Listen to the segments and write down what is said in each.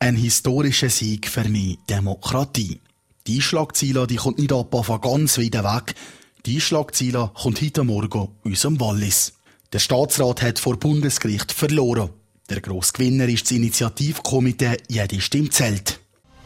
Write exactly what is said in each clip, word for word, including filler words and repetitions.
Ein historischer Sieg für mehr Demokratie. Die Schlagzeile, die kommt nicht ab von ganz weit weg. Die Schlagzeile kommt heute Morgen aus dem Wallis. Der Staatsrat hat vor Bundesgericht verloren. Der grosse Gewinner ist das Initiativkomitee «Jede Stimme zählt».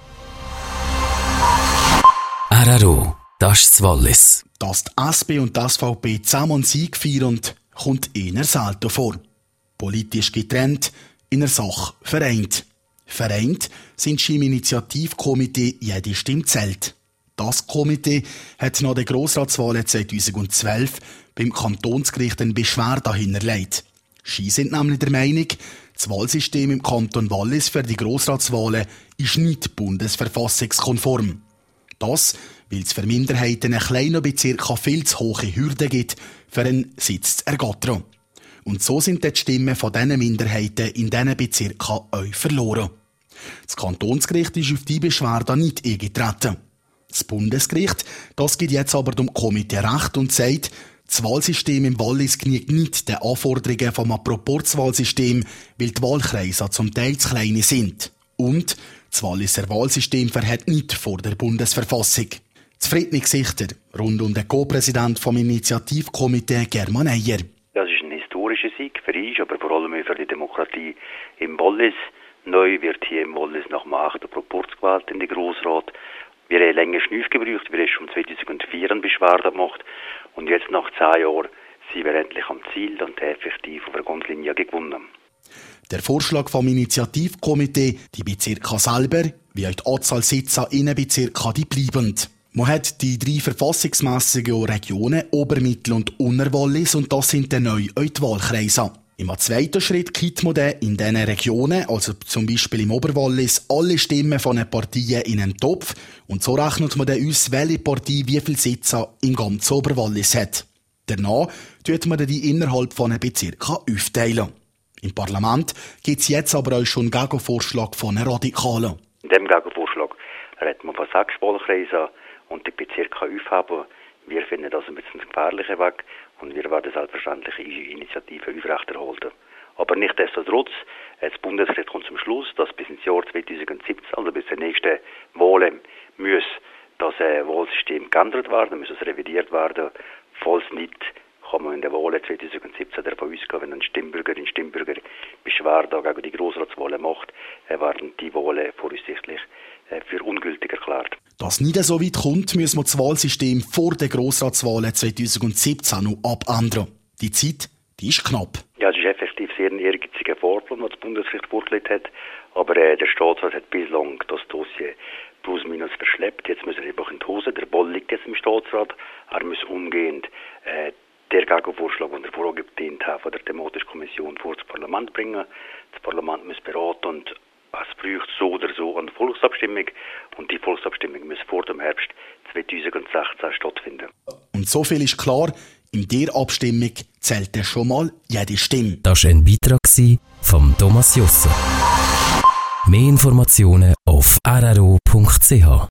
R R O, das ist das Wallis. Dass die S P und die S V P zusammen einen Sieg feiern, kommt eher selten vor. Politisch getrennt, in der Sache vereint. Vereint sind sie im Initiativkomitee «Jede Stimme zählt». Das Komitee hat nach den Grossratswahlen zweitausendzwölf beim Kantonsgericht eine Beschwerde hinterlegt. Sie sind nämlich der Meinung, das Wahlsystem im Kanton Wallis für die Grossratswahlen ist nicht bundesverfassungskonform. Das, weil es für Minderheiten in kleinen Bezirken viel zu hohe Hürden gibt, für einen Sitz zu ergattern. Und so sind die Stimmen von diesen Minderheiten in diesen Bezirken auch verloren. Das Kantonsgericht ist auf die Beschwerde nicht eingetreten. Das Bundesgericht, das gibt jetzt aber dem Komitee Recht und sagt, das Wahlsystem im Wallis genügt nicht den Anforderungen vom Proporzwahlsystem, weil die Wahlkreise zum Teil zu klein sind. Und das Walliser Wahlsystem verhält nicht vor der Bundesverfassung. Zufriedene Gesichter rund um den Co-Präsident vom Initiativkomitee German Eyer. Das ist ein historischer Sieg für uns, aber vor allem für die Demokratie im Wallis. Neu wird hier im Wallis nach dem achten Proporz gewählt in den Grossrat. Wir haben länger Schnüff gebraucht, wir haben schon zweitausendvier eine Beschwerde gemacht und jetzt nach zehn Jahren sind wir endlich am Ziel und effektiv auf der Grundlinie gewonnen. Der Vorschlag vom Initiativkomitee, die Bezirke selber, wie auch die Anzahl Sitze in den Bezirken, die bleiben. Man hat die drei verfassungsmässigen Regionen Ober-, Mittel- und Unterwallis und das sind dann neu auch die Wahlkreise. Im zweiten Schritt gibt man dann in diesen Regionen, also zum Beispiel im Oberwallis, alle Stimmen von den Partien in einen Topf und so rechnet man dann aus, welche Partei wie viele Sitze im ganzen Oberwallis hat. Danach tut man dann die innerhalb von den Bezirken aufteilen. Im Parlament gibt es jetzt aber auch schon einen Gegenvorschlag von den Radikalen. In diesem Gegenvorschlag redet man von sechs Wahlkreisen und die Bezirke aufheben. Wir finden das ein bisschen gefährlicher Weg und wir werden selbstverständlich unsere Initiative aufrechterhalten. Aber nichtsdestotrotz, das Bundesgericht kommt zum Schluss, dass bis ins Jahr zweitausendsiebzehn, also bis zur nächsten Wahlen, muss das Wahlsystem geändert werden, muss es revidiert werden. Falls nicht, kann man in den Wahlen zweitausendsiebzehn davon ausgehen, wenn ein Stimmbürgerin, Stimmbürger Beschwerde gegen die Grossratswahlen macht, werden die Wahlen voraussichtlich für ungültig erklärt. Dass nicht so weit kommt, müssen wir das Wahlsystem vor den Grossratswahlen zweitausendsiebzehn noch abändern. Die Zeit, die ist knapp. Ja, es ist effektiv sehr ein ehrgeiziger Vorplan, den das Bundesgericht vorgelegt hat. Aber äh, der Staatsrat hat bislang das Dossier plus minus verschleppt. Jetzt muss er einfach in die Hose. Der Ball liegt jetzt im Staatsrat. Er muss umgehend äh, der Gegenvorschlag, den er vorgedient hat, von der thematischen Kommission vor das Parlament bringen. Das Parlament muss beraten und es braucht so oder so eine Volksabstimmung und die Volksabstimmung muss vor dem Herbst zweitausendsechzehn stattfinden. Und so viel ist klar, in der Abstimmung zählt ja schon mal jede Stimme. Das war ein Beitrag von Thomas Josse. Mehr Informationen auf r r o punkt c h.